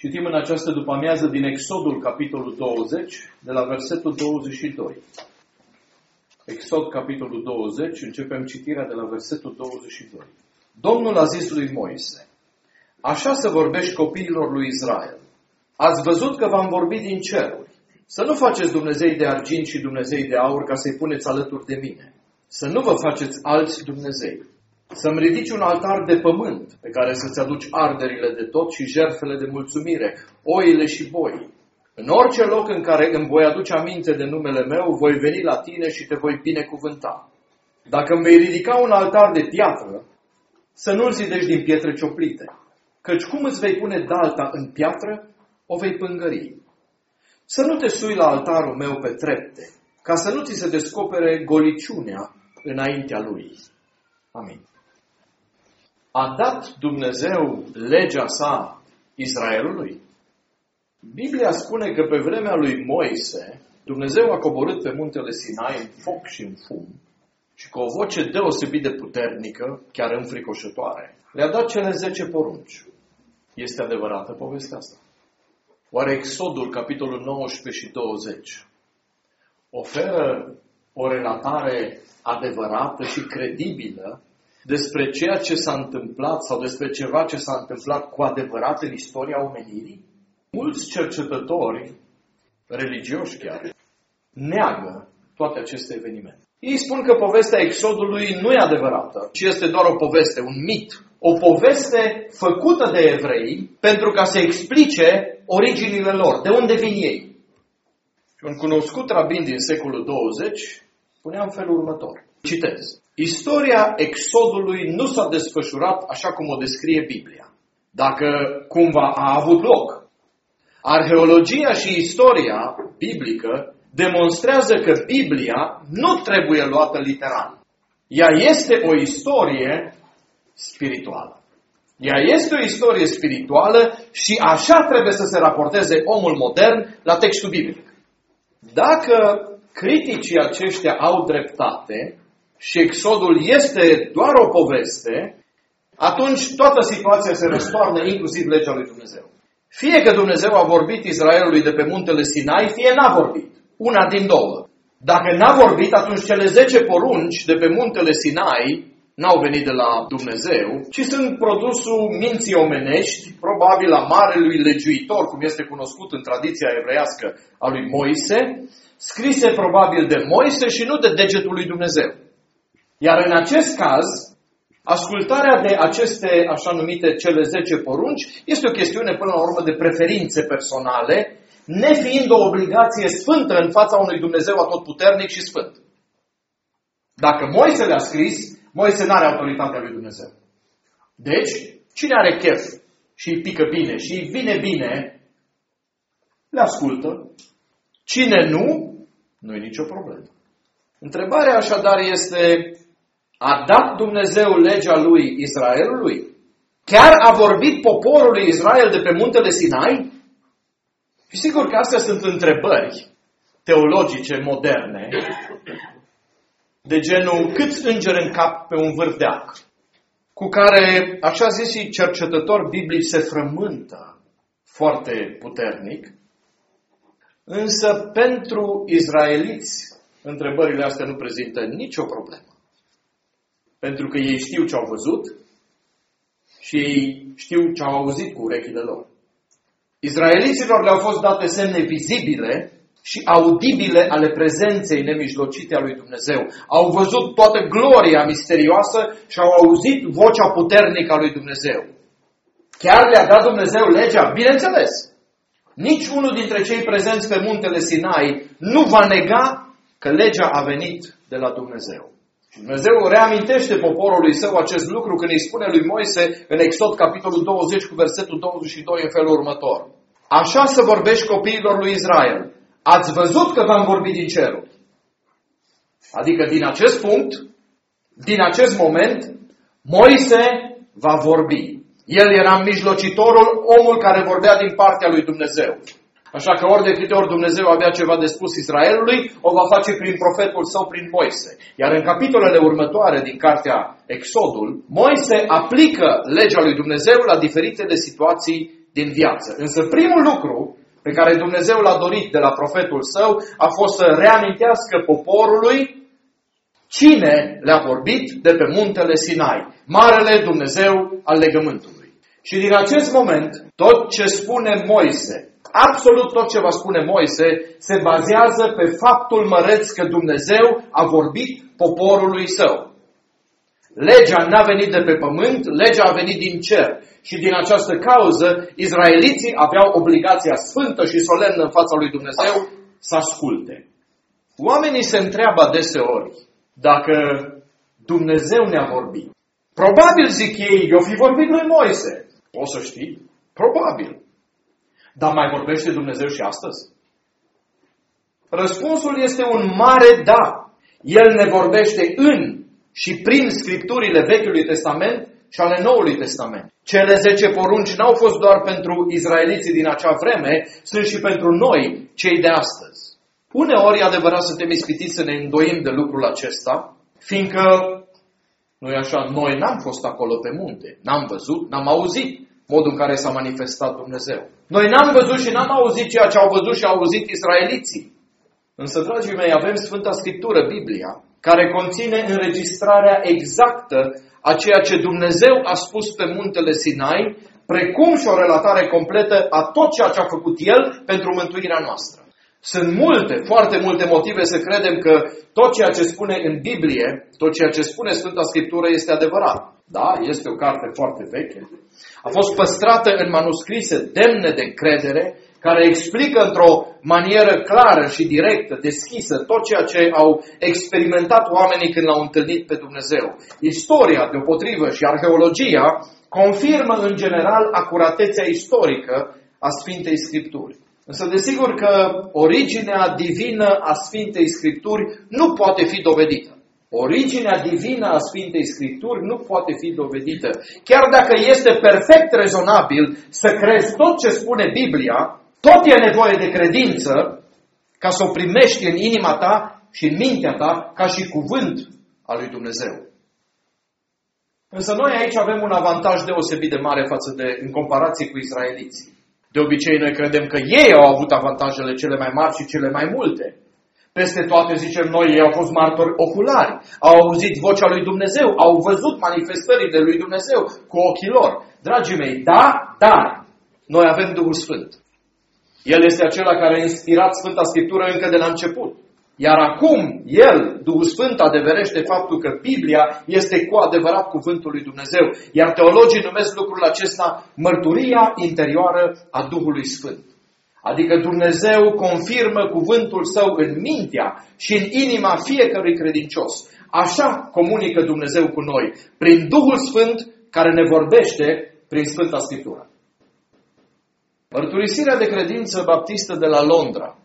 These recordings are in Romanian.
Citim în această după-amiază din Exodul, capitolul 20, de la versetul 22. Exod, capitolul 20, începem citirea de la versetul 22. Domnul a zis lui Moise: așa să vorbești copiilor lui Israel. Ați văzut că v-am vorbit din ceruri. Să nu faceți dumnezei de argint și dumnezei de aur ca să-i puneți alături de mine. Să nu vă faceți alți dumnezei. Să-mi ridici un altar de pământ pe care să-ți aduci arderile de tot și jertfele de mulțumire, oile și boii. În orice loc în care îmi voi aduce aminte de numele meu, voi veni la tine și te voi binecuvânta. Dacă îmi vei ridica un altar de piatră, să nu-l zidești din pietre cioplite, căci cum îți vei pune dalta în piatră, o vei pângări. Să nu te sui la altarul meu pe trepte, ca să nu ți se descopere goliciunea înaintea lui. Amin. A dat Dumnezeu legea sa Israelului? Biblia spune că pe vremea lui Moise, Dumnezeu a coborât pe muntele Sinai în foc și în fum și cu o voce deosebit de puternică, chiar înfricoșătoare, le-a dat cele 10 porunci. Este adevărată povestea asta? Oare Exodul, capitolul 19 și 20, oferă o relatare adevărată și credibilă despre ceea ce s-a întâmplat sau despre ceva ce s-a întâmplat cu adevărat în istoria omenirii? Mulți cercetători religioși chiar neagă toate aceste evenimente. Ei spun că povestea Exodului nu e adevărată, ci este doar o poveste, un mit. O poveste făcută de evrei pentru ca să explice originile lor, de unde vin ei. Și un cunoscut rabin din secolul 20 spunea în felul următor. Citez. Istoria Exodului nu s-a desfășurat așa cum o descrie Biblia. Dacă cumva a avut loc. Arheologia și istoria biblică demonstrează că Biblia nu trebuie luată literal. Ea este o istorie spirituală. Ea este o istorie spirituală și așa trebuie să se raporteze omul modern la textul biblic. Dacă criticii aceștia au dreptate și Exodul este doar o poveste, atunci toată situația se răstoarnă, inclusiv legea lui Dumnezeu. Fie că Dumnezeu a vorbit Israelului de pe muntele Sinai, fie n-a vorbit. Una din două. Dacă n-a vorbit, atunci cele 10 porunci de pe muntele Sinai n-au venit de la Dumnezeu, ci sunt produsul minții omenești, probabil a marelui legiuitor, cum este cunoscut în tradiția evreiască a lui Moise, scrise probabil de Moise și nu de degetul lui Dumnezeu. Iar în acest caz, ascultarea de aceste așa numite cele 10 porunci este o chestiune până la urmă de preferințe personale, nefiind o obligație sfântă în fața unui Dumnezeu atotputernic și sfânt. Dacă Moise le-a scris, Moise n-are autoritatea lui Dumnezeu. Deci, cine are chef și îi pică bine și îi vine bine, le ascultă. Cine nu e nicio problemă. Întrebarea așadar este, a dat Dumnezeu legea lui Israelului? Chiar a vorbit poporului Israel de pe muntele Sinai? Și sigur că astea sunt întrebări teologice moderne, de genul câți îngeri în cap pe un vârf de ac, cu care, așa zisii cercetători biblici se frământă foarte puternic, însă pentru izraeliți întrebările astea nu prezintă nicio problemă. Pentru că ei știu ce au văzut și ei știu ce au auzit cu urechile lor. Izraeliților le-au fost date semne vizibile și audibile ale prezenței nemijlocite a lui Dumnezeu. Au văzut toată gloria misterioasă și au auzit vocea puternică a lui Dumnezeu. Chiar le-a dat Dumnezeu legea? Bineînțeles! Nici unul dintre cei prezenți pe muntele Sinai nu va nega că legea a venit de la Dumnezeu. Și Dumnezeu reamintește poporului său acest lucru când îi spune lui Moise în Exod capitolul 20 cu versetul 22 în felul următor. Așa să vorbești copiilor lui Israel. Ați văzut că v-am vorbit din ceruri. Adică din acest punct, din acest moment, Moise va vorbi. El era mijlocitorul, omul care vorbea din partea lui Dumnezeu. Așa că ori de câte ori Dumnezeu avea ceva de spus Israelului, o va face prin profetul său, prin Moise. Iar în capitolele următoare din cartea Exodul, Moise aplică legea lui Dumnezeu la diferitele situații din viață. Însă primul lucru pe care Dumnezeu l-a dorit de la profetul său a fost să reamintească poporului cine le-a vorbit de pe muntele Sinai, Marele Dumnezeu al legământului. Și din acest moment, tot ce spune Moise, absolut tot ce va spune Moise, se bazează pe faptul măreț că Dumnezeu a vorbit poporului său. Legea n-a venit de pe pământ, legea a venit din cer. Și din această cauză, izraeliții aveau obligația sfântă și solemnă în fața lui Dumnezeu să asculte. Oamenii se întreabă adeseori dacă Dumnezeu ne-a vorbit. Probabil, zic ei, eu fi vorbit lui Moise. O să știi? Probabil. Dar mai vorbește Dumnezeu și astăzi? Răspunsul este un mare da. El ne vorbește în și prin Scripturile Vechiului Testament și ale Noului Testament. Cele 10 porunci n-au fost doar pentru izraeliții din acea vreme, sunt și pentru noi, cei de astăzi. Uneori e adevărat să te ispitiți să ne îndoim de lucrul acesta, fiindcă, nu-i așa, noi n-am fost acolo pe munte, n-am văzut, n-am auzit modul în care s-a manifestat Dumnezeu. Noi n-am văzut și n-am auzit ceea ce au văzut și au auzit izraeliții. Însă, dragii mei, avem Sfânta Scriptură, Biblia, care conține înregistrarea exactă a ceea ce Dumnezeu a spus pe muntele Sinai, precum și o relatare completă a tot ceea ce a făcut El pentru mântuirea noastră. Sunt multe, foarte multe motive să credem că tot ceea ce spune în Biblie, tot ceea ce spune Sfânta Scriptură este adevărat. Da, este o carte foarte veche. A fost păstrată în manuscrise demne de încredere, care explică într-o manieră clară și directă, deschisă, tot ceea ce au experimentat oamenii când l-au întâlnit pe Dumnezeu. Istoria, deopotrivă, și arheologia confirmă în general acuratețea istorică a Sfintei Scripturi. Însă desigur că originea divină a Sfintei Scripturi nu poate fi dovedită. Originea divină a Sfintei Scripturi nu poate fi dovedită. Chiar dacă este perfect rezonabil să crezi tot ce spune Biblia, tot e nevoie de credință ca să o primești în inima ta și în mintea ta ca și cuvânt al lui Dumnezeu. Însă noi aici avem un avantaj deosebit de mare în comparație cu izraeliții. De obicei noi credem că ei au avut avantajele cele mai mari și cele mai multe. Peste toate, zicem noi, ei au fost martori oculari, au auzit vocea lui Dumnezeu, au văzut manifestările lui Dumnezeu cu ochii lor. Dragii mei, da, dar noi avem Duhul Sfânt. El este acela care a inspirat Sfânta Scriptură încă de la început. Iar acum, El, Duhul Sfânt, adeverește faptul că Biblia este cu adevărat cuvântul lui Dumnezeu. Iar teologii numesc lucrul acesta mărturia interioară a Duhului Sfânt. Adică Dumnezeu confirmă cuvântul Său în mintea și în inima fiecărui credincios. Așa comunică Dumnezeu cu noi, prin Duhul Sfânt care ne vorbește prin Sfânta Scriptură. Mărturisirea de credință baptistă de la Londra,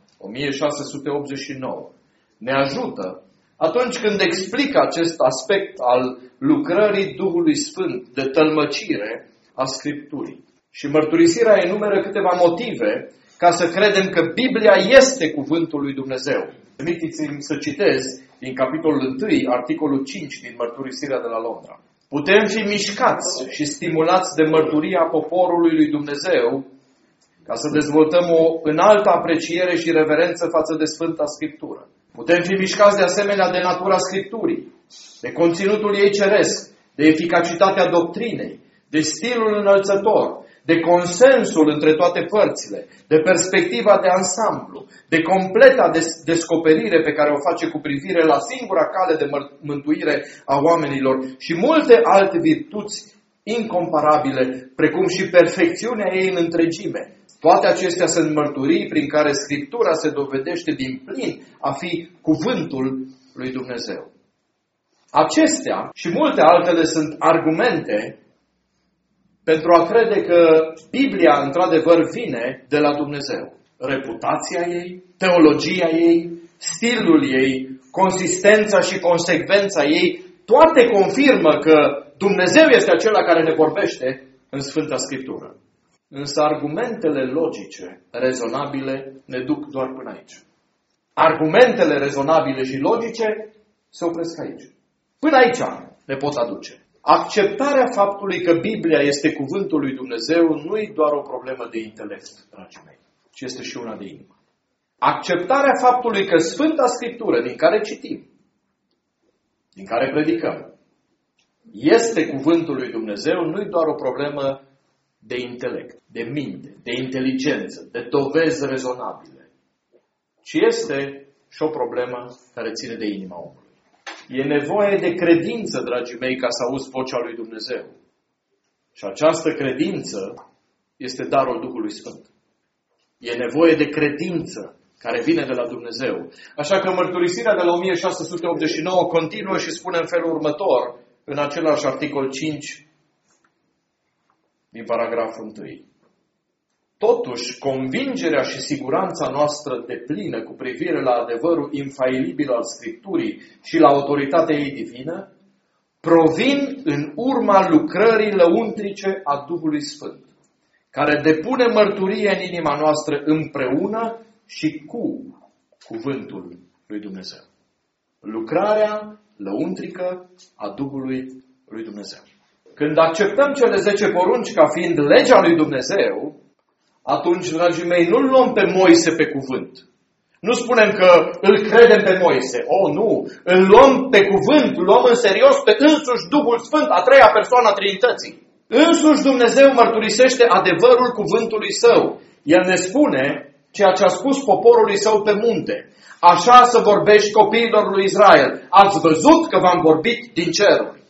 1689, ne ajută atunci când explică acest aspect al lucrării Duhului Sfânt de tălmăcire a Scripturii. Și mărturisirea enumeră câteva motive ca să credem că Biblia este cuvântul lui Dumnezeu. Permiteți-mi să citez din capitolul 1, articolul 5 din mărturisirea de la Londra. Putem fi mișcați și stimulați de mărturia poporului lui Dumnezeu ca să dezvoltăm o înaltă apreciere și reverență față de Sfânta Scriptură. Putem fi mișcați de asemenea de natura Scripturii, de conținutul ei ceresc, de eficacitatea doctrinei, de stilul înălțător, de consensul între toate părțile, de perspectiva de ansamblu, de completa descoperire pe care o face cu privire la singura cale de mântuire a oamenilor și multe alte virtuți incomparabile, precum și perfecțiunea ei în întregime. Toate acestea sunt mărturii prin care Scriptura se dovedește din plin a fi cuvântul lui Dumnezeu. Acestea și multe altele sunt argumente pentru a crede că Biblia într-adevăr vine de la Dumnezeu. Reputația ei, teologia ei, stilul ei, consistența și consecvența ei, toate confirmă că Dumnezeu este acela care ne vorbește în Sfânta Scriptură. Însă argumentele logice, rezonabile, ne duc doar până aici. Argumentele rezonabile și logice se opresc aici. Până aici ne pot aduce. Acceptarea faptului că Biblia este cuvântul lui Dumnezeu nu e doar o problemă de intelect, dragii mei, ci este și una de inimă. Acceptarea faptului că Sfânta Scriptură, din care citim, din care predicăm, este cuvântul lui Dumnezeu, nu e doar o problemă de intelect, de minte, de inteligență, de dovezi rezonabile, ci este și o problemă care ține de inima omului. E nevoie de credință, dragii mei, ca să auzi vocea lui Dumnezeu. Și această credință este darul Duhului Sfânt. E nevoie de credință care vine de la Dumnezeu. Așa că mărturisirea de la 1689 continuă și spune în felul următor, în același articol 5 din paragraful 1. Totuși, convingerea și siguranța noastră deplină cu privire la adevărul infailibil al Scripturii și la autoritatea ei divină provin în urma lucrării lăuntrice a Duhului Sfânt, care depune mărturie în inima noastră împreună și cu cuvântul lui Dumnezeu. Lucrarea lăuntrică a Duhului lui Dumnezeu. Când acceptăm cele 10 porunci ca fiind legea lui Dumnezeu, atunci, dragii mei, nu-L luăm pe Moise pe cuvânt. Nu spunem că îl credem pe Moise. Nu! Îl luăm pe cuvânt, luăm în serios pe însuși Duhul Sfânt, a treia persoană a Trinității. Însuși Dumnezeu mărturisește adevărul cuvântului Său. El ne spune ceea ce a spus poporului Său pe munte. Așa să vorbești copiilor lui Israel. Ați văzut că v-am vorbit din ceruri.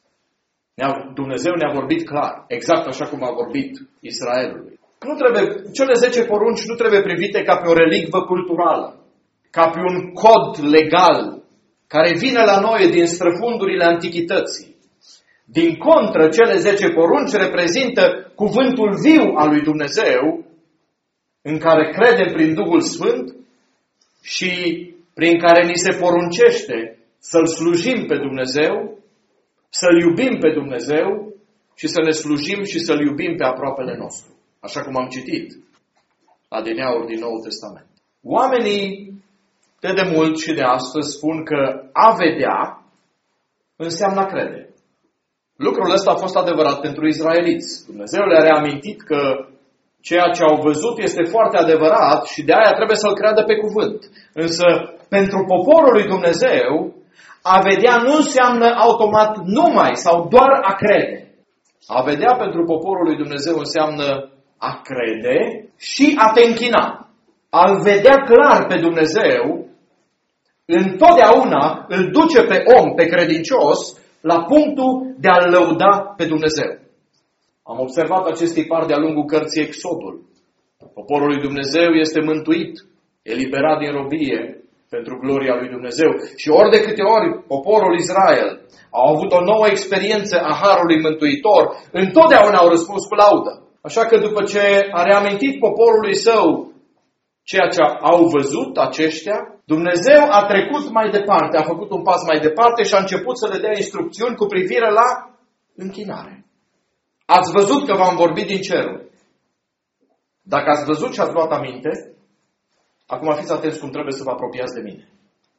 Dumnezeu ne-a vorbit clar, exact așa cum a vorbit Israelului. Cele 10 porunci nu trebuie privite ca pe o relicvă culturală, ca pe un cod legal care vine la noi din străfundurile antichității. Din contră, cele 10 porunci reprezintă cuvântul viu al lui Dumnezeu, în care credem prin Duhul Sfânt și prin care ni se poruncește să-L slujim pe Dumnezeu, să-L iubim pe Dumnezeu și să ne slujim și să-L iubim pe aproapele nostru. Așa cum am citit adineauri din Noul Testament. Oamenii de demult și de astăzi spun că a vedea înseamnă a crede. Lucrul ăsta a fost adevărat pentru izraeliți. Dumnezeu le-a reamintit că ceea ce au văzut este foarte adevărat și de aia trebuie să-L creadă pe cuvânt. Însă, pentru poporul lui Dumnezeu, a vedea nu înseamnă automat numai sau doar a crede. A vedea pentru poporul lui Dumnezeu înseamnă a crede și a te închina. A-L vedea clar pe Dumnezeu întotdeauna îl duce pe om, pe credincios, la punctul de a-L lăuda pe Dumnezeu. Am observat acest tipar de-a lungul cărții Exodul. Poporul lui Dumnezeu este mântuit, eliberat din robie pentru gloria lui Dumnezeu. Și ori de câte ori poporul Israel au avut o nouă experiență a Harului Mântuitor, întotdeauna au răspuns cu laudă. Așa că după ce a reamintit poporului său ceea ce au văzut aceștia, Dumnezeu a trecut mai departe, a făcut un pas mai departe și a început să le dea instrucțiuni cu privire la închinare. Ați văzut că v-am vorbit din cerul. Dacă ați văzut și ați luat aminte, acum fiți atenți cum trebuie să vă apropiați de mine.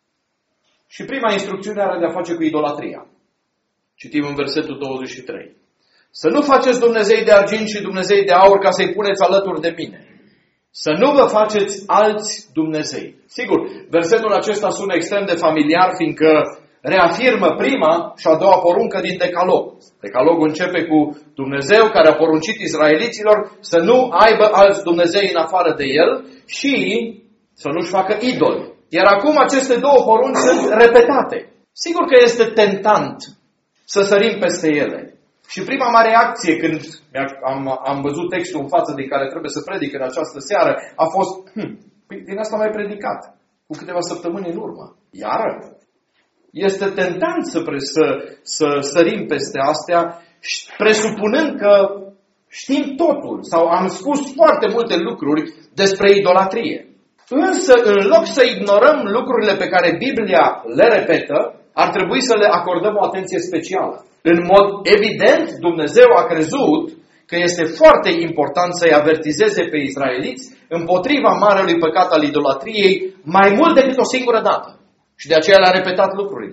Și prima instrucțiune are de-a face cu idolatria. Citim în versetul 23. Să nu faceți dumnezei de argint și dumnezei de aur ca să-i puneți alături de mine. Să nu vă faceți alți dumnezei. Sigur, versetul acesta sună extrem de familiar, fiindcă reafirmă prima și a doua poruncă din Decalog. Decalogul începe cu Dumnezeu care a poruncit izraeliților să nu aibă alți dumnezei în afară de El și să nu-și facă idoli. Iar acum aceste două porunci sunt repetate. Sigur că este tentant să sărim peste ele. Și prima mea reacție când am văzut textul în față din care trebuie să predic în această seară a fost, din asta am mai predicat cu câteva săptămâni în urmă. Iară? Este tentant să sărim peste astea, presupunând că știm totul sau am spus foarte multe lucruri despre idolatrie. Însă, în loc să ignorăm lucrurile pe care Biblia le repetă, ar trebui să le acordăm o atenție specială. În mod evident, Dumnezeu a crezut că este foarte important să-i avertizeze pe izraeliți împotriva marelui păcat al idolatriei mai mult decât o singură dată. Și de aceea le-a repetat lucrurile.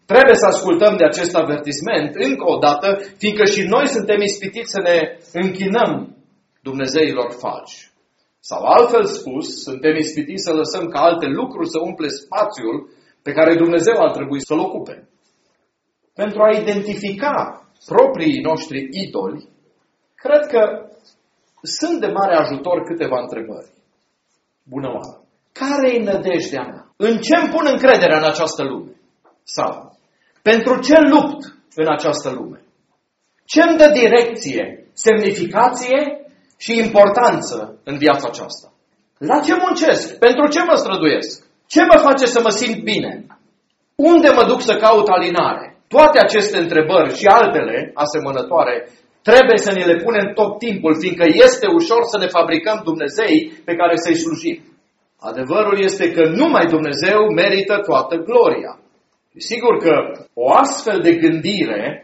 Trebuie să ascultăm de acest avertisment încă o dată, fiindcă și noi suntem ispitiți să ne închinăm dumnezeilor falși. Sau altfel spus, suntem ispitiți să lăsăm ca alte lucruri să umple spațiul pe care Dumnezeu ar trebui să-l ocupe. Pentru a identifica proprii noștri idoli, cred că sunt de mare ajutor câteva întrebări. Bună oară! Care-i nădejdea mea? În ce îmi pun încrederea în această lume? Sau, pentru ce lupt în această lume? Ce îmi dă direcție, semnificație și importanță în viața aceasta? La ce muncesc? Pentru ce mă străduiesc? Ce mă face să mă simt bine? Unde mă duc să caut alinare? Toate aceste întrebări și altele asemănătoare trebuie să ne le punem tot timpul, fiindcă este ușor să ne fabricăm Dumnezei pe care să-i slujim. Adevărul este că numai Dumnezeu merită toată gloria. Sigur că o astfel de gândire,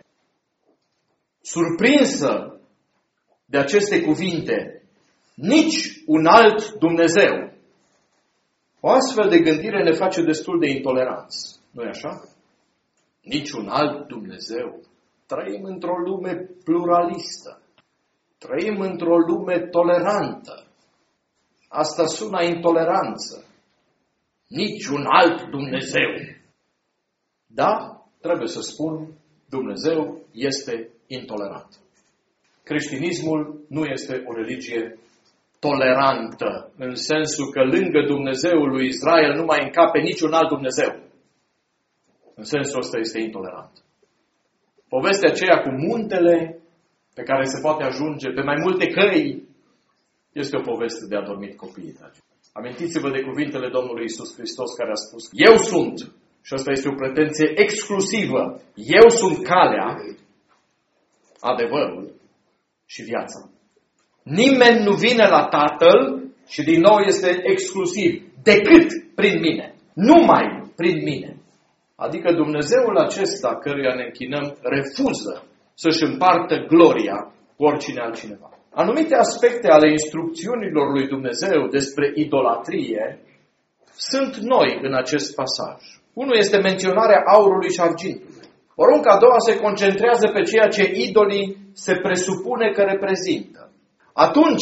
surprinsă de aceste cuvinte, nici un alt Dumnezeu, o astfel de gândire ne face destul de intoleranți. Nu-i așa? Nici un alt Dumnezeu. Trăim într-o lume pluralistă. Trăim într-o lume tolerantă. Asta sună intoleranță. Nici un alt Dumnezeu. Da, trebuie să spun, Dumnezeu este intolerant. Creștinismul nu este o religie tolerantă, în sensul că lângă Dumnezeul lui Israel nu mai încape niciun alt Dumnezeu. În sensul ăsta este intolerant. Povestea aceea cu muntele pe care se poate ajunge pe mai multe căi este o poveste de adormit copiii dragi. Amintiți-vă de cuvintele Domnului Iisus Hristos care a spus: Eu sunt, și asta este o pretenție exclusivă, eu sunt calea, adevărul și viața. Nimeni nu vine la Tatăl, și din nou este exclusiv, decât prin mine. Numai prin mine. Adică Dumnezeul acesta căruia ne închinăm refuză să-și împartă gloria cu oricine altcineva. Anumite aspecte ale instrucțiunilor lui Dumnezeu despre idolatrie sunt noi în acest pasaj. Unul este menționarea aurului și argintului. Porunca a doua se concentrează pe ceea ce idolii se presupune că reprezintă. Atunci,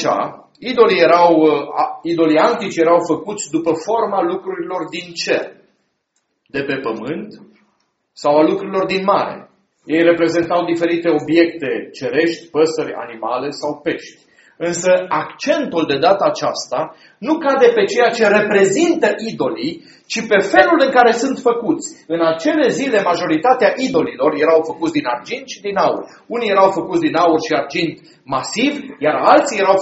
idolii antici erau făcuți după forma lucrurilor din cer, de pe pământ sau a lucrurilor din mare. Ei reprezentau diferite obiecte cerești, păsări, animale sau pești. Însă accentul de data aceasta nu cade pe ceea ce reprezintă idolii, ci pe felul în care sunt făcuți. În acele zile, majoritatea idolilor erau făcuți din argint și din aur. Unii erau făcuți din aur și argint masiv, iar alții erau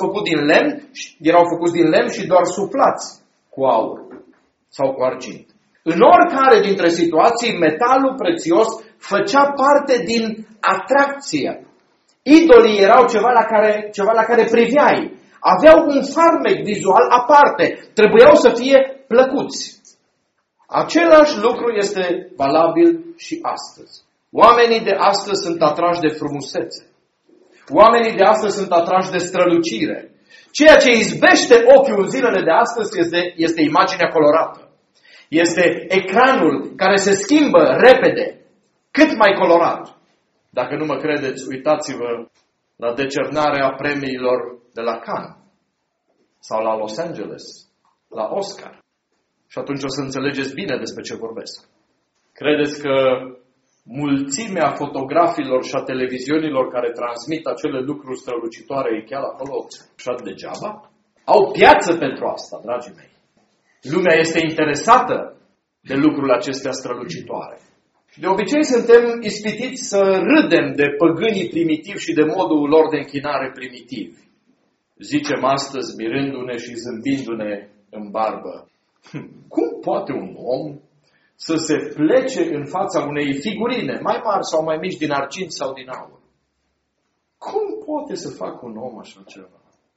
făcuți din lemn și doar suflați cu aur sau cu argint. În oricare dintre situații, metalul prețios făcea parte din atracție. Idolii erau ceva la care priveai. Aveau un farmec vizual aparte. Trebuiau să fie plăcuți. Același lucru este valabil și astăzi. Oamenii de astăzi sunt atrași de frumusețe. Oamenii de astăzi sunt atrași de strălucire. Ceea ce izbește ochiul în zilele de astăzi este imaginea colorată. Este ecranul care se schimbă repede, cât mai colorat. Dacă nu mă credeți, uitați-vă la decernarea premiilor de la Cannes sau la Los Angeles, la Oscar. Și atunci o să înțelegeți bine despre ce vorbesc. Credeți că mulțimea fotografilor și a televiziunilor care transmit acele lucruri strălucitoare e chiar acolo așa degeaba? Au piață pentru asta, dragii mei. Lumea este interesată de lucrurile acestea strălucitoare. De obicei suntem ispitiți să râdem de păgânii primitivi și de modul lor de închinare primitiv. Zicem astăzi, mirându-ne și zâmbindu-ne în barbă: cum poate un om să se plece în fața unei figurine, mai mari sau mai mici, din argint sau din aur? Cum poate să facă un om așa ceva?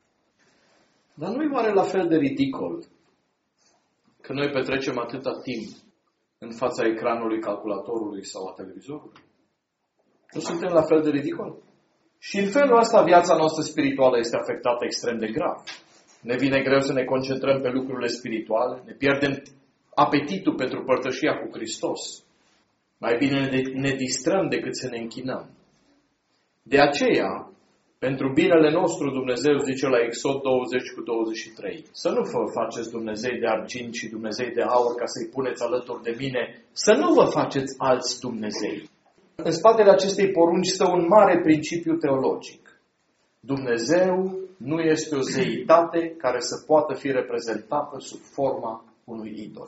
Dar nu-i oare la fel de ridicol că noi petrecem atâta timp în fața ecranului calculatorului sau a televizorului? Nu suntem la fel de ridicol? Și în felul ăsta viața noastră spirituală este afectată extrem de grav. Ne vine greu să ne concentrăm pe lucrurile spirituale, ne pierdem apetitul pentru părtășia cu Hristos. Mai bine ne distrăm decât să ne închinăm. De aceea, pentru binele nostru, Dumnezeu zice la Exod 20:23, să nu vă faceți Dumnezei de argint și Dumnezei de aur ca să-i puneți alături de mine, să nu vă faceți alți Dumnezei. În spatele acestei porunci stă un mare principiu teologic. Dumnezeu nu este o zeitate care să poată fi reprezentată sub forma unui idol.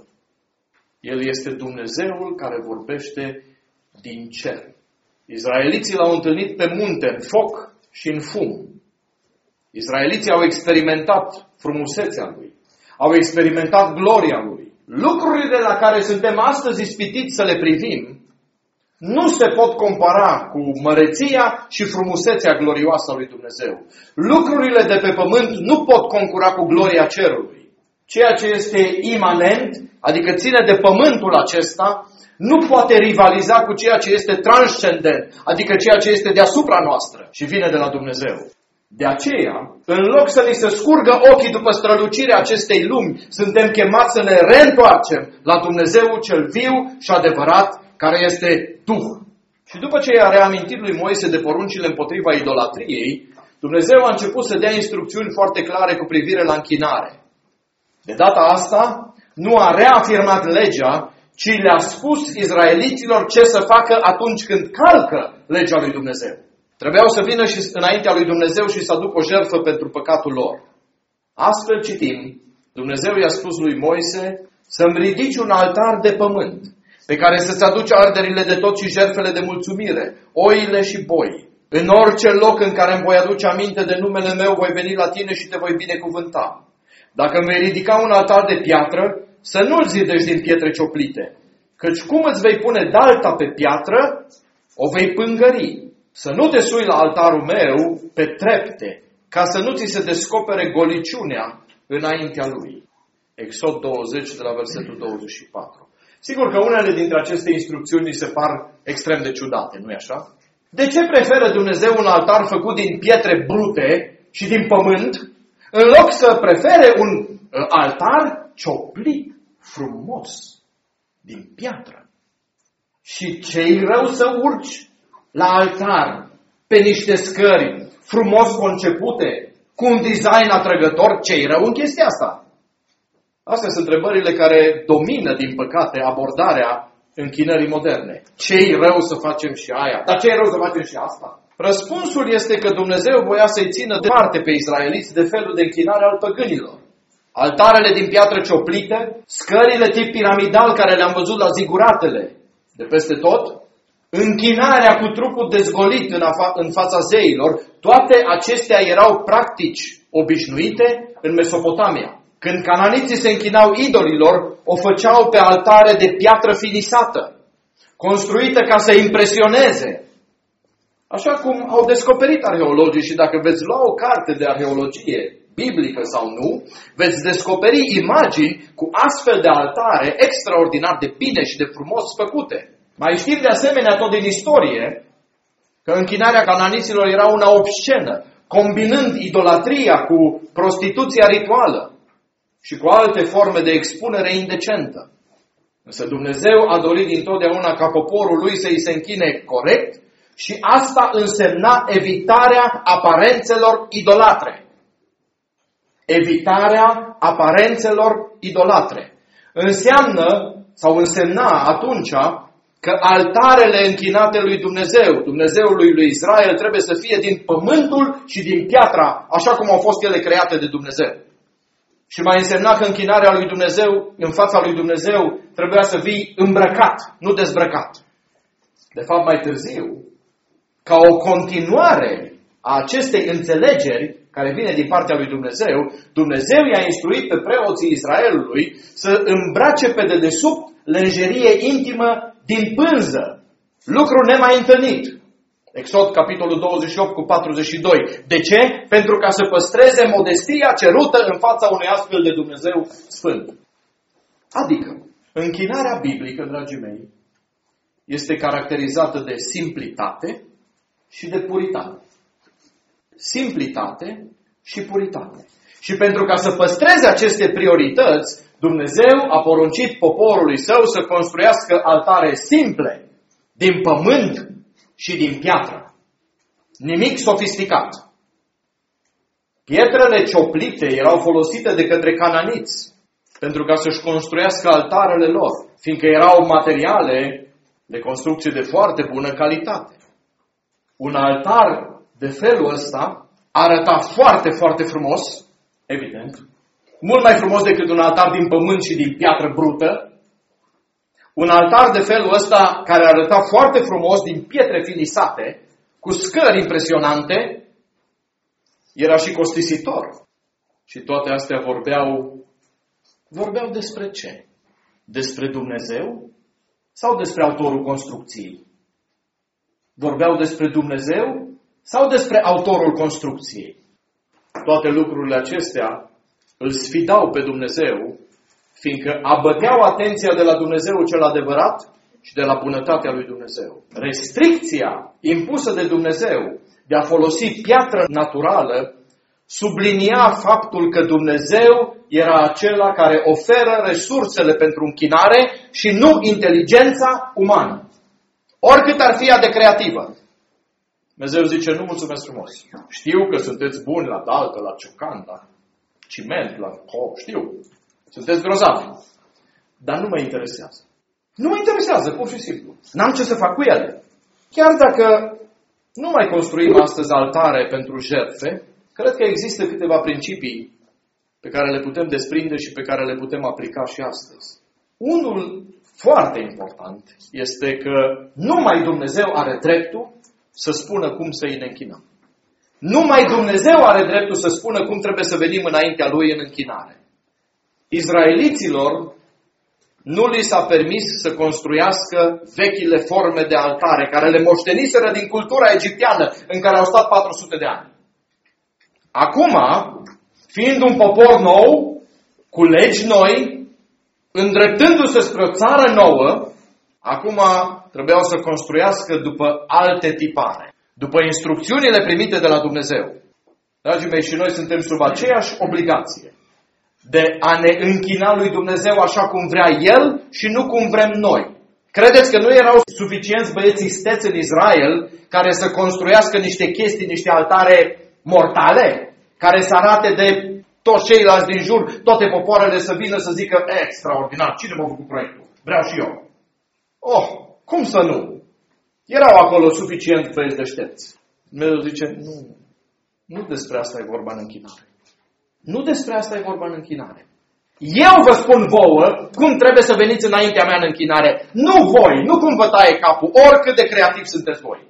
El este Dumnezeul care vorbește din cer. Izraeliții l-au întâlnit pe munte, în foc și în fum. Izraeliții au experimentat frumusețea Lui. Au experimentat gloria Lui. Lucrurile la care suntem astăzi ispitiți să le privim nu se pot compara cu măreția și frumusețea glorioasă a lui Dumnezeu. Lucrurile de pe pământ nu pot concura cu gloria cerului. Ceea ce este imanent, adică ține de pământul acesta, nu poate rivaliza cu ceea ce este transcendent, adică ceea ce este deasupra noastră și vine de la Dumnezeu. De aceea, în loc să ni se scurgă ochii după strălucirea acestei lumi, suntem chemați să ne reîntoarcem la Dumnezeu cel viu și adevărat, care este Duh. Și după ce i-a reamintit lui Moise de poruncile împotriva idolatriei, Dumnezeu a început să dea instrucțiuni foarte clare cu privire la închinare. De data asta, nu a reafirmat legea, ci le-a spus izraeliților ce să facă atunci când calcă legea lui Dumnezeu. Trebuiau să vină și înaintea lui Dumnezeu și să aducă o jertfă pentru păcatul lor. Astfel citim, Dumnezeu i-a spus lui Moise să-mi ridici un altar de pământ, pe care să-ți aduci arderile de tot și jertfele de mulțumire, oile și boi. În orice loc în care îmi voi aduce aminte de numele meu, voi veni la tine și te voi binecuvânta. Dacă îmi vei ridica un altar de piatră, să nu-l zidești din pietre cioplite, căci cum îți vei pune dalta pe piatră, o vei pângări. Să nu te sui la altarul meu pe trepte, ca să nu ți se descopere goliciunea înaintea lui. Exod 20 de la versetul 24. Sigur că unele dintre aceste instrucțiuni ni se par extrem de ciudate, nu-i așa? De ce preferă Dumnezeu un altar făcut din pietre brute și din pământ, în loc să prefere un altar cioplit, frumos, din piatră? Și ce-i rău să urci la altar pe niște scări frumos concepute, cu un design atrăgător? Ce-i rău în chestia asta? Astea sunt întrebările care domină, din păcate, abordarea închinării moderne. Ce-i rău să facem și aia? Dar ce-i rău să facem și asta? Răspunsul este că Dumnezeu voia să-i țină departe pe izraeliți de felul de închinare al păgânilor. Altarele din piatră cioplită, scările tip piramidal care le-am văzut la ziguratele de peste tot, închinarea cu trupul dezgolit în fața zeilor, toate acestea erau practici obișnuite în Mesopotamia. Când cananiții se închinau idolilor, o făceau pe altare de piatră finisată, construită ca să impresioneze. Așa cum au descoperit arheologii, și dacă veți lua o carte de arheologie, biblică sau nu, veți descoperi imagini cu astfel de altare extraordinar de bine și de frumos făcute. Mai știm de asemenea tot din istorie că închinarea cananiților era una obscenă, combinând idolatria cu prostituția rituală și cu alte forme de expunere indecentă. Însă Dumnezeu a dorit dintotdeauna ca poporul lui să îi se închine corect și asta însemna evitarea aparențelor idolatre. Evitarea aparențelor idolatre. Însemna atunci că altarele închinate lui Dumnezeu, Dumnezeului lui Israel, trebuie să fie din pământul și din piatra, așa cum au fost ele create de Dumnezeu. Și mai însemna că închinarea lui Dumnezeu, în fața lui Dumnezeu, trebuia să fii îmbrăcat, nu dezbrăcat. De fapt, mai târziu, ca o continuare a acestei înțelegeri care vine din partea lui Dumnezeu, Dumnezeu i-a instruit pe preoții Israelului să îmbrace pe dedesubt lenjerie intimă din pânză, lucru nemai întâlnit. Exod, capitolul 28 cu 42. De ce? Pentru ca să păstreze modestia cerută în fața unui astfel de Dumnezeu sfânt. Adică, închinarea biblică, dragii mei, este caracterizată de simplitate și de puritate. Simplitate și puritate. Și pentru ca să păstreze aceste priorități, Dumnezeu a poruncit poporului său să construiască altare simple, din pământ și din piatră. Nimic sofisticat. Pietrele cioplite erau folosite de către cananiți pentru ca să-și construiască altarele lor, fiindcă erau materiale de construcție de foarte bună calitate. Un altar de felul ăsta arăta foarte, foarte frumos, evident, mult mai frumos decât un altar din pământ și din piatră brută. Un altar de felul ăsta care arăta foarte frumos din pietre finisate, cu scări impresionante, era și costisitor. Și toate astea vorbeau despre ce? Despre Dumnezeu sau despre autorul construcției? Vorbeau despre Dumnezeu sau despre autorul construcției? Toate lucrurile acestea îl sfidau pe Dumnezeu, fiindcă abăteau atenția de la Dumnezeu cel adevărat și de la bunătatea lui Dumnezeu. Restricția impusă de Dumnezeu de a folosi piatră naturală sublinia faptul că Dumnezeu era acela care oferă resursele pentru închinare și nu inteligența umană. Oricât ar fi ea de creativă. Dumnezeu zice, nu mulțumesc frumos. Știu că sunteți buni la daltă, la ciocan, la ciment, la cop, știu. Sunteți grozavi. Dar nu mă interesează. Nu mă interesează, pur și simplu. N-am ce să fac cu ele. Chiar dacă nu mai construim astăzi altare pentru jertfe, cred că există câteva principii pe care le putem desprinde și pe care le putem aplica și astăzi. Unul foarte important este că numai Dumnezeu are dreptul să spună cum să-i ne închinăm. Numai Dumnezeu are dreptul să spună cum trebuie să venim înaintea Lui în închinare. Izraeliților nu li s-a permis să construiască vechile forme de altare care le moșteniseră din cultura egipteană în care au stat 400 de ani. Acum, fiind un popor nou, cu legi noi, îndreptându-se spre o țară nouă, acum trebuiau să construiască după alte tipare, după instrucțiunile primite de la Dumnezeu. Dragii mei, și noi suntem sub aceeași obligație de a ne închina lui Dumnezeu așa cum vrea El și nu cum vrem noi. Credeți că nu erau suficienți băieți isteți în Israel care să construiască niște chestii, niște altare mortale, care să arate de toți ceilalți din jur, toate popoarele să vină să zică extraordinar, cine m-a făcut proiectul? Vreau și eu. Oh, cum să nu? Erau acolo suficient băieți deștepți. Dumnezeu zice, nu despre asta e vorba în închinare. Nu despre asta e vorba în închinare. Eu vă spun vouă cum trebuie să veniți înaintea mea în închinare. Nu voi, nu cum vă taie capul, oricât de creativ sunteți voi.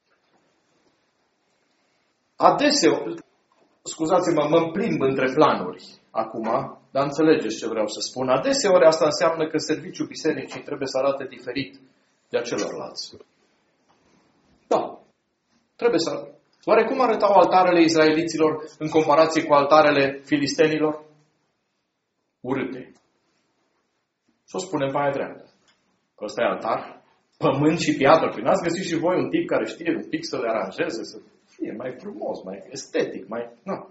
Adeseori, scuzați-mă, mă plimb între planuri acum, dar înțelegeți ce vreau să spun. Adeseori asta înseamnă că serviciul bisericii trebuie să arate diferit de a celorlalți. Da, trebuie să arate. Oare cum arătau altarele izraeliților în comparație cu altarele filistenilor? Urâte. Și o spunem pe aia dreaptă. Că ăsta e altar, pământ și piatră. Păi n-ați găsit și voi un tip care știe un pic să le aranjeze, să fie mai frumos, mai estetic, mai... Na.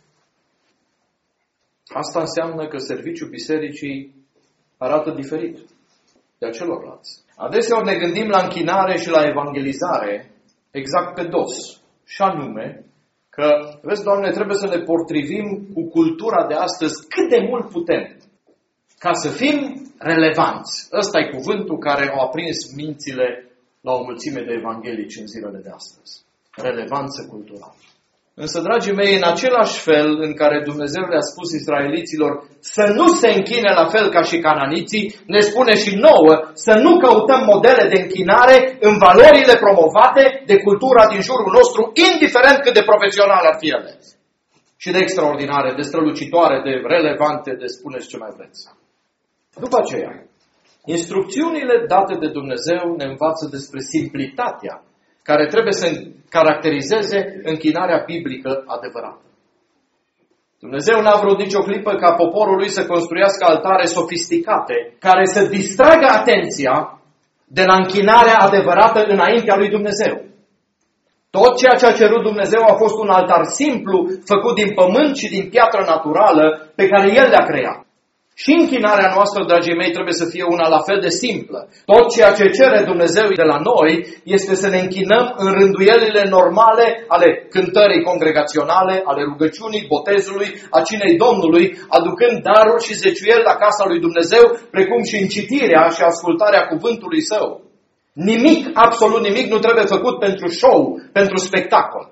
Asta înseamnă că serviciul bisericii arată diferit de a celorlalți. Adeseori ne gândim la închinare și la evangelizare exact pe dos. Și anume că, vezi, Doamne, trebuie să ne potrivim cu cultura de astăzi cât de mult putem, ca să fim relevanți. Ăsta e cuvântul care au aprins mințile la o mulțime de evanghelici în zilele de astăzi. Relevanță culturală. Însă, dragii mei, în același fel în care Dumnezeu le-a spus izraeliților să nu se închine la fel ca și cananiții, ne spune și nouă să nu căutăm modele de închinare în valorile promovate de cultura din jurul nostru, indiferent cât de profesionale ar fi ele. Și de extraordinare, de strălucitoare, de relevante, de spuneți ce mai vreți. După aceea, instrucțiunile date de Dumnezeu ne învață despre simplitatea care trebuie să caracterizeze închinarea biblică adevărată. Dumnezeu n-a vrut nicio clipă ca poporul lui să construiască altare sofisticate, care să distragă atenția de la închinarea adevărată înaintea lui Dumnezeu. Tot ceea ce a cerut Dumnezeu a fost un altar simplu, făcut din pământ și din piatră naturală, pe care El le-a creat. Și închinarea noastră, dragii mei, trebuie să fie una la fel de simplă. Tot ceea ce cere Dumnezeu de la noi este să ne închinăm în rânduielile normale ale cântării congregaționale, ale rugăciunii, botezului, a cinei Domnului, aducând daruri și zeciuieli la casa lui Dumnezeu, precum și în citirea și ascultarea cuvântului Său. Nimic, absolut nimic nu trebuie făcut pentru show, pentru spectacol.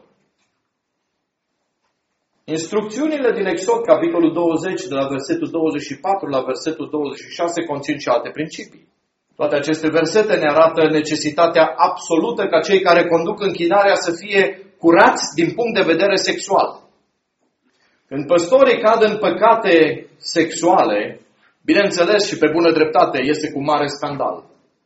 Instrucțiunile din Exod, capitolul 20, de la versetul 24 la versetul 26, conțin și alte principii. Toate aceste versete ne arată necesitatea absolută ca cei care conduc închinarea să fie curați din punct de vedere sexual. Când păstorii cad în păcate sexuale, bineînțeles și pe bună dreptate, este cu mare scandal.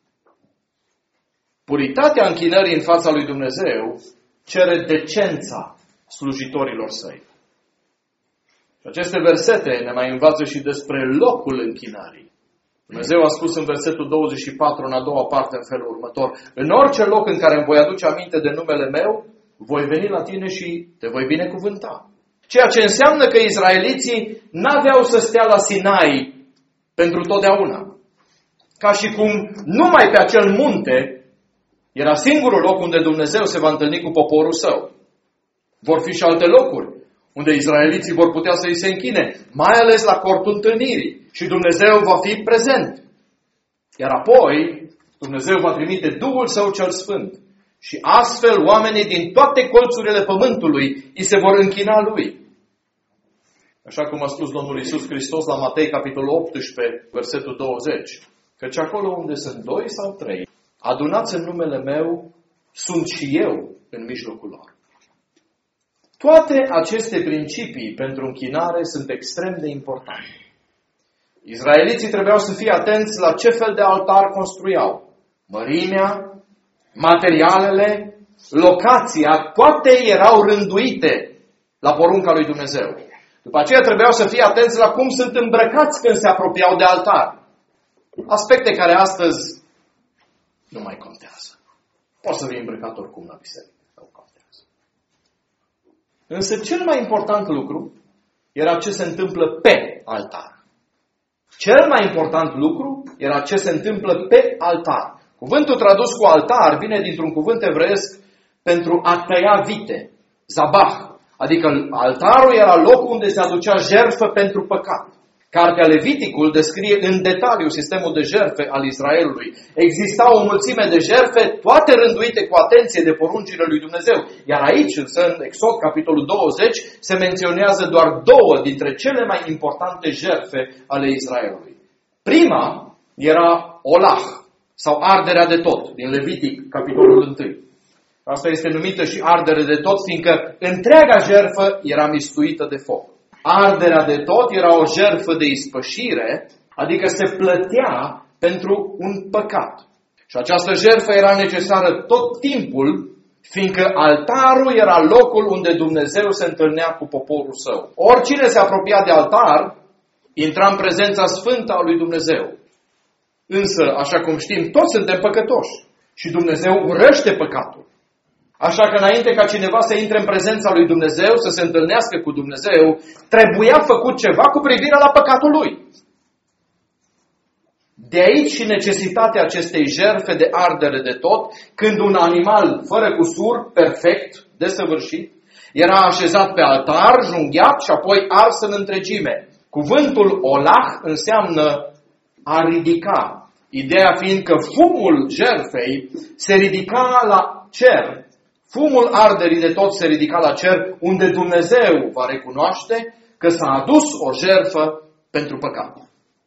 Puritatea închinării în fața lui Dumnezeu cere decența slujitorilor săi. Și aceste versete ne mai învață și despre locul închinării. Dumnezeu a spus în versetul 24, în a doua parte, în felul următor: în orice loc în care îmi voi aduce aminte de numele meu, voi veni la tine și te voi binecuvânta. Ceea ce înseamnă că izraeliții n-aveau să stea la Sinai pentru totdeauna. Ca și cum numai pe acel munte era singurul loc unde Dumnezeu se va întâlni cu poporul său. Vor fi și alte locuri unde izraeliții vor putea să îi se închine, mai ales la cortul întâlnirii. Și Dumnezeu va fi prezent. Iar apoi, Dumnezeu va trimite Duhul Său cel Sfânt. Și astfel oamenii din toate colțurile pământului îi se vor închina Lui. Așa cum a spus Domnul Iisus Hristos la Matei, capitolul 18, versetul 20. Căci acolo unde sunt 2 sau 3, adunați în numele meu, sunt și eu în mijlocul lor. Toate aceste principii pentru închinare sunt extrem de importante. Izraeliții trebuiau să fie atenți la ce fel de altar construiau. Mărimea, materialele, locația, toate erau rânduite la porunca lui Dumnezeu. După aceea trebuiau să fie atenți la cum sunt îmbrăcați când se apropiau de altar. Aspecte care astăzi nu mai contează. Poți să fii îmbrăcat oricum la biserică. Însă cel mai important lucru era ce se întâmplă pe altar. Cel mai important lucru era ce se întâmplă pe altar. Cuvântul tradus cu altar vine dintr-un cuvânt evreiesc pentru a tăia vite, zabah. Adică altarul era locul unde se aducea jertfă pentru păcat. Cartea Leviticul descrie în detaliu sistemul de jertfe al Israelului. Exista o mulțime de jertfe, toate rânduite cu atenție de poruncile lui Dumnezeu. Iar aici, în Exod, capitolul 20, se menționează doar 2 dintre cele mai importante jertfe ale Israelului. Prima era olah, sau arderea de tot, din Levitic, capitolul 1. Asta este numită și ardere de tot, fiindcă întreaga jertfă era mistuită de foc. Arderea de tot era o jertfă de ispășire, adică se plătea pentru un păcat. Și această jertfă era necesară tot timpul, fiindcă altarul era locul unde Dumnezeu se întâlnea cu poporul său. Oricine se apropia de altar, intra în prezența sfântă a lui Dumnezeu. Însă, așa cum știm, toți suntem păcătoși și Dumnezeu urăște păcatul. Așa că înainte ca cineva să intre în prezența lui Dumnezeu, să se întâlnească cu Dumnezeu, trebuia făcut ceva cu privire la păcatul lui. De aici și necesitatea acestei jertfe de ardere de tot, când un animal fără cusur, perfect, desăvârșit, era așezat pe altar, junghiat și apoi ars în întregime. Cuvântul olah înseamnă a ridica. Ideea fiind că fumul jertfei se ridica la cer. Fumul arderii de tot se ridica la cer, unde Dumnezeu va recunoaște că s-a adus o jertfă pentru păcat.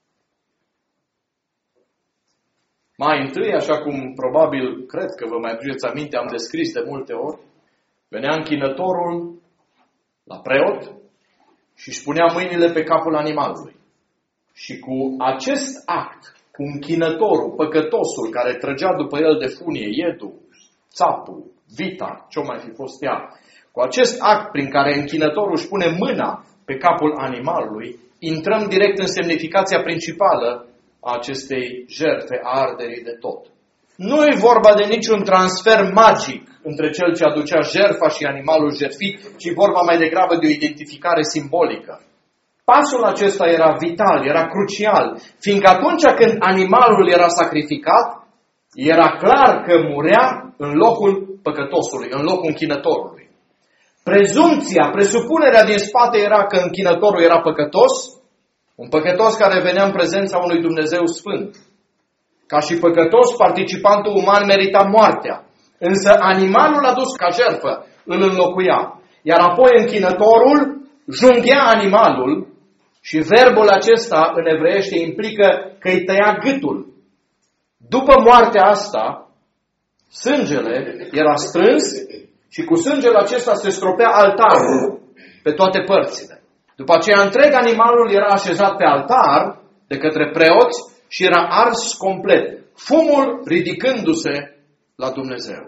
Mai întâi, așa cum probabil cred că vă mai aduceți aminte, am descris de multe ori, venea închinătorul la preot și își punea mâinile pe capul animalului. Și cu acest act, cu închinătorul, păcătosul care trăgea după el de funie, iedul, țapul, vita, ce-o mai fi fost ea, cu acest act prin care închinătorul își pune mâna pe capul animalului, intrăm direct în semnificația principală a acestei jertfe a arderii de tot. Nu e vorba de niciun transfer magic între cel ce aducea jertfa și animalul jertfit, ci vorba mai degrabă de o identificare simbolică. Pasul acesta era vital, era crucial, fiindcă atunci când animalul era sacrificat, era clar că murea în locul păcătosului, în locul închinătorului. Prezumția, presupunerea din spate era că închinătorul era păcătos, un păcătos care venea în prezența unui Dumnezeu sfânt. Ca și păcătos, participantul uman merita moartea, însă animalul adus ca jertfă îl înlocuia. Iar apoi închinătorul junghea animalul și verbul acesta în evreiește implică că îi tăia gâtul. După moartea asta, sângele era strâns și cu sângele acesta se stropea altarul pe toate părțile. După aceea întreg animalul era așezat pe altar de către preoți și era ars complet, fumul ridicându-se la Dumnezeu.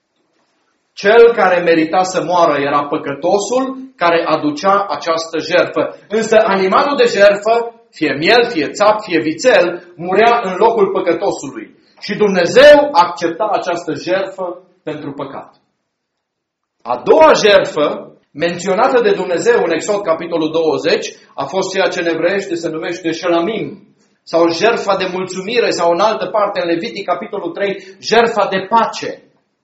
Cel care merita să moară era păcătosul care aducea această jertfă. Însă animalul de jertfă, fie miel, fie țap, fie vițel, murea în locul păcătosului. Și Dumnezeu accepta această jertfă pentru păcat. A doua jertfă, menționată de Dumnezeu în Exod capitolul 20, a fost ceea ce în evreiește se numește Shelamim, sau jertfa de mulțumire, sau în altă parte, în Levitic capitolul 3, jertfa de pace.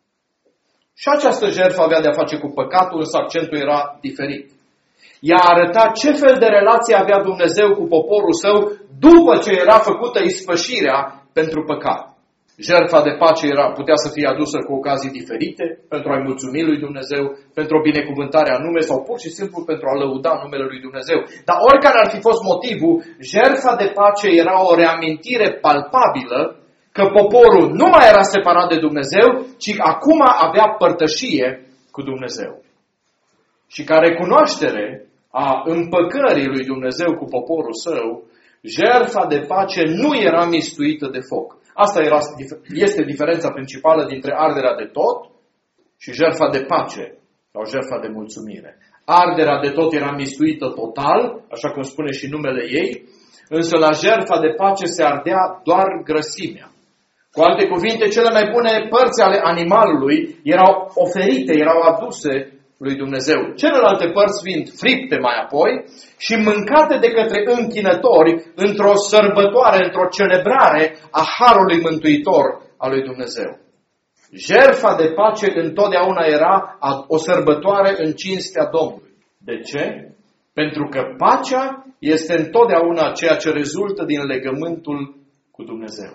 Și această jertfă avea de-a face cu păcatul, însă accentul era diferit. Ea arăta ce fel de relație avea Dumnezeu cu poporul său după ce era făcută ispășirea pentru păcat. Jertfa de pace putea să fie adusă cu ocazii diferite, pentru a-i mulțumi lui Dumnezeu, pentru o binecuvântare anume sau pur și simplu pentru a lăuda numele lui Dumnezeu. Dar oricare ar fi fost motivul, jertfa de pace era o reamintire palpabilă că poporul nu mai era separat de Dumnezeu, ci acum avea părtășie cu Dumnezeu. Și ca recunoaștere a împăcării lui Dumnezeu cu poporul său, jertfa de pace nu era mistuită de foc. Asta este diferența principală dintre arderea de tot și jertfa de pace sau jertfa de mulțumire. Arderea de tot era mistuită total, așa cum spune și numele ei, însă la jertfa de pace se ardea doar grăsimea. Cu alte cuvinte, cele mai bune părți ale animalului erau oferite, erau aduse lui Dumnezeu. Celelalte părți fiind fripte mai apoi și mâncate de către închinători într-o sărbătoare, într-o celebrare a Harului Mântuitor al lui Dumnezeu. Jertfa de pace întotdeauna era o sărbătoare în cinstea Domnului. De ce? Pentru că pacea este întotdeauna ceea ce rezultă din legământul cu Dumnezeu.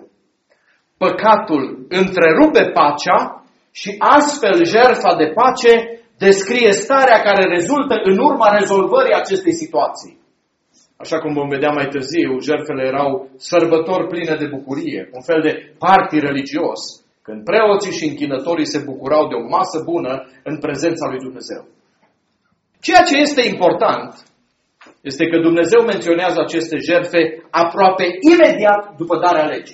Păcatul întrerupe pacea și astfel jertfa de pace descrie starea care rezultă în urma rezolvării acestei situații. Așa cum vom vedea mai târziu, jertfele erau sărbători pline de bucurie, un fel de party religios, când preoții și închinătorii se bucurau de o masă bună în prezența lui Dumnezeu. Ceea ce este important este că Dumnezeu menționează aceste jertfe aproape imediat după darea legii.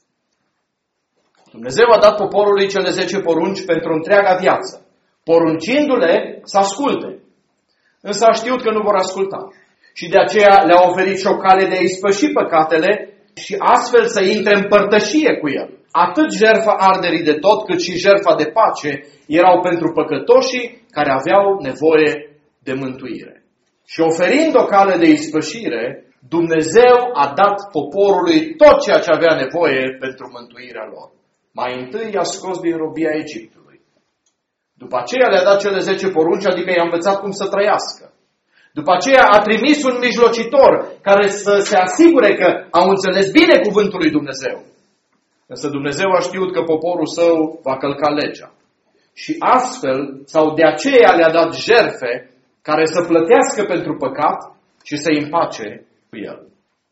Dumnezeu a dat poporului cele 10 porunci pentru întreaga viață, poruncindu-le să asculte. Însă a știut că nu vor asculta. Și de aceea le-a oferit și o cale de a ispăși păcatele și astfel să intre în părtășie cu el. Atât jertfa arderii de tot, cât și jertfa de pace erau pentru păcătoșii care aveau nevoie de mântuire. Și oferind o cale de ispășire, Dumnezeu a dat poporului tot ceea ce avea nevoie pentru mântuirea lor. Mai întâi i-a scos din robia Egiptului. După aceea le-a dat cele 10 porunci, adică i-a învățat cum să trăiască. După aceea a trimis un mijlocitor care să se asigure că au înțeles bine cuvântul lui Dumnezeu. Însă Dumnezeu a știut că poporul său va călca legea. Și astfel, sau de aceea le-a dat jertfe care să plătească pentru păcat și să-i împace cu el.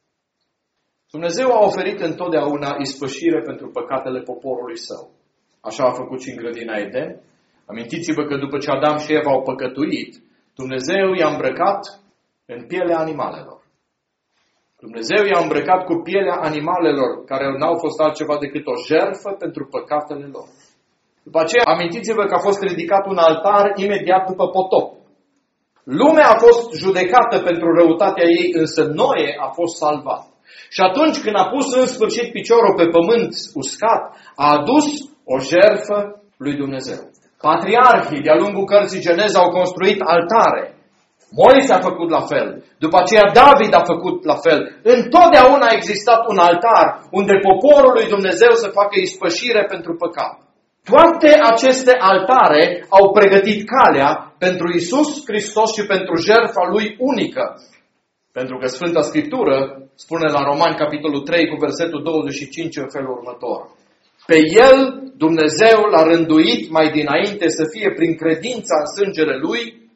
Dumnezeu a oferit întotdeauna ispășire pentru păcatele poporului său. Așa a făcut și în grădina Eden. Amintiți-vă că după ce Adam și Eva au păcătuit, Dumnezeu i-a îmbrăcat în pielea animalelor. Dumnezeu i-a îmbrăcat cu pielea animalelor, care n-au fost altceva decât o jertfă pentru păcatele lor. După aceea, amintiți-vă că a fost ridicat un altar imediat după potop. Lumea a fost judecată pentru răutatea ei, însă Noe a fost salvat. Și atunci când a pus în sfârșit piciorul pe pământ uscat, a adus o jertfă lui Dumnezeu. Patriarhii de-a lungul cărții Geneza au construit altare Moise a făcut la fel. După aceea David a făcut la fel. Întotdeauna a existat un altar unde poporul lui Dumnezeu să facă ispășire pentru păcat. Toate aceste altare au pregătit calea pentru Iisus Hristos și pentru jertfa Lui unică. Pentru că Sfânta Scriptură spune la Romani, capitolul 3, cu versetul 25 în felul următor. Pe El Dumnezeu l-a rânduit mai dinainte să fie prin credința în sângele Lui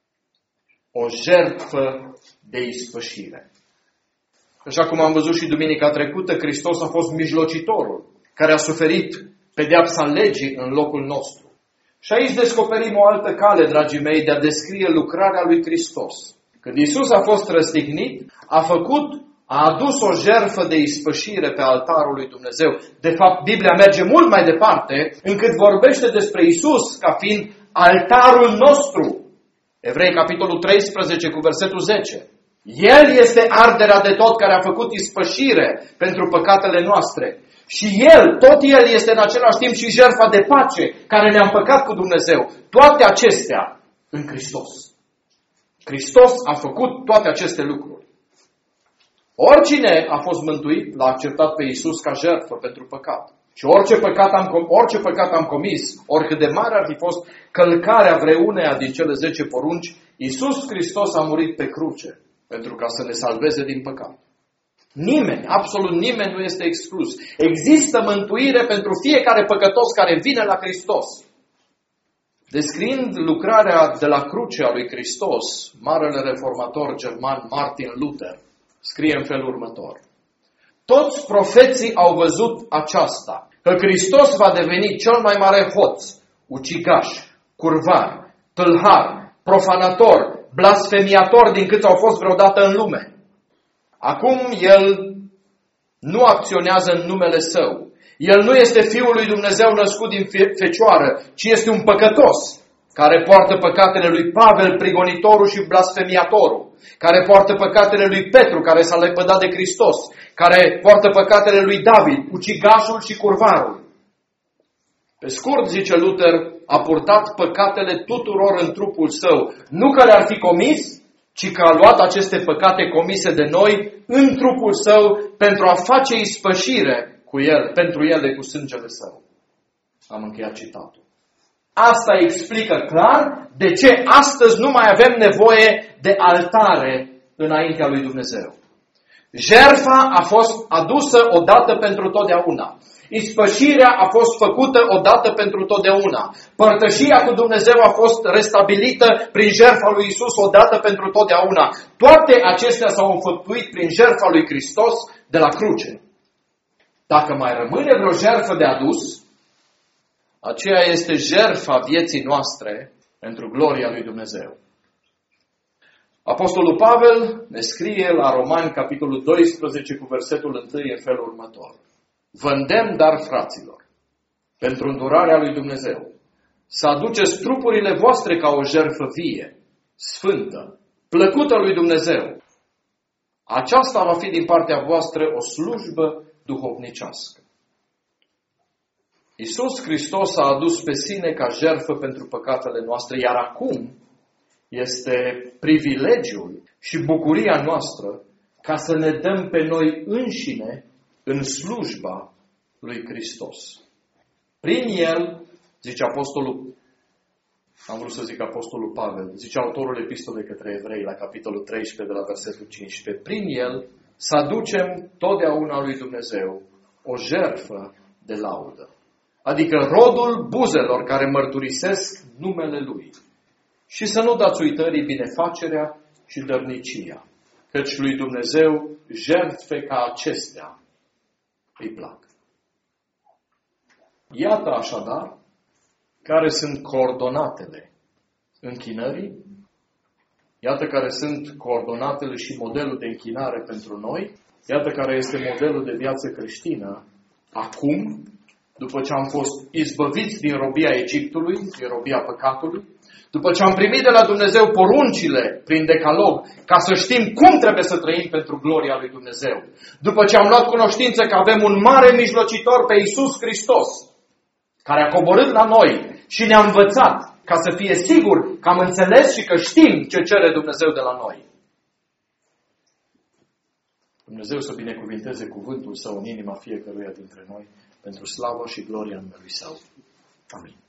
o jertfă de ispășire. Așa cum am văzut și duminica trecută, Hristos a fost mijlocitorul care a suferit pedeapsa legii în locul nostru. Și aici descoperim o altă cale, dragii mei, de a descrie lucrarea lui Hristos. Când Iisus a fost răstignit, a adus o jertfă de ispășire pe altarul lui Dumnezeu. De fapt, Biblia merge mult mai departe, încât vorbește despre Iisus ca fiind altarul nostru. Evrei, capitolul 13, cu versetul 10. El este arderea de tot care a făcut ispășire pentru păcatele noastre. Și tot El este în același timp și jertfa de pace care ne-a împăcat cu Dumnezeu. Toate acestea în Hristos. Hristos a făcut toate aceste lucruri. Oricine a fost mântuit l-a acceptat pe Iisus ca jertfă pentru păcat. Și orice păcat am comis, oricât de mare ar fi fost călcarea vreuneia din cele 10 porunci, Iisus Hristos a murit pe cruce pentru ca să ne salveze din păcat. Nimeni, absolut nimeni nu este exclus. Există mântuire pentru fiecare păcătos care vine la Hristos. Descriind lucrarea de la cruce a lui Hristos, marele reformator german Martin Luther scrie în felul următor. Toți profeții au văzut aceasta, că Hristos va deveni cel mai mare hoț, ucigaș, curvar, tâlhar, profanator, blasfemiator din câți au fost vreodată în lume. Acum El nu acționează în numele Său. El nu este Fiul lui Dumnezeu născut din fecioară, ci este un păcătos care poartă păcatele lui Pavel, prigonitorul și blasfemiatorul, care poartă păcatele lui Petru, care s-a lepădat de Hristos, care poartă păcatele lui David, ucigașul și curvarul. Pe scurt, zice Luther, a purtat păcatele tuturor în trupul său, nu că le-ar fi comis, ci că a luat aceste păcate comise de noi în trupul său pentru a face ispășire cu el, pentru ele cu sângele său. Am încheiat citatul. Asta explică clar de ce astăzi nu mai avem nevoie de altare înaintea lui Dumnezeu. Jertfa a fost adusă odată pentru totdeauna. Ispășirea a fost făcută odată pentru totdeauna. Părtășia cu Dumnezeu a fost restabilită prin jertfa lui Iisus odată pentru totdeauna. Toate acestea s-au înfăptuit prin jertfa lui Hristos de la cruce. Dacă mai rămâne vreo jertfă de adus, aceea este jertfa vieții noastre pentru gloria lui Dumnezeu. Apostolul Pavel ne scrie la Romani, capitolul 12, cu versetul 1 în felul următor. Vă îndemn, dar, fraților, pentru îndurarea lui Dumnezeu, să aduceți trupurile voastre ca o jertfă vie, sfântă, plăcută lui Dumnezeu. Aceasta va fi din partea voastră o slujbă duhovnicească. Iisus Hristos a adus pe sine ca jertfă pentru păcatele noastre, iar acum este privilegiul și bucuria noastră ca să ne dăm pe noi înșine în slujba lui Hristos. Prin El, zice Apostolul Pavel, zice autorul epistolei către evrei la capitolul 13 de la versetul 15, prin El să aducem totdeauna lui Dumnezeu o jertfă de laudă, adică rodul buzelor care mărturisesc numele Lui. Și să nu dați uitării binefacerea și dărnicia, căci lui Dumnezeu jertfe ca acestea îi plac. Iată așadar care sunt coordonatele închinării, iată care sunt coordonatele și modelul de închinare pentru noi, iată care este modelul de viață creștină acum, după ce am fost izbăviți din robia Egiptului, din robia păcatului, după ce am primit de la Dumnezeu poruncile prin decalog, ca să știm cum trebuie să trăim pentru gloria lui Dumnezeu, după ce am luat cunoștință că avem un mare mijlocitor pe Iisus Hristos, care a coborât la noi și ne-a învățat ca să fie sigur că am înțeles și că știm ce cere Dumnezeu de la noi. Dumnezeu să binecuvinteze cuvântul Său în inima fiecăruia dintre noi pentru slava și gloria numelui Său. Amin.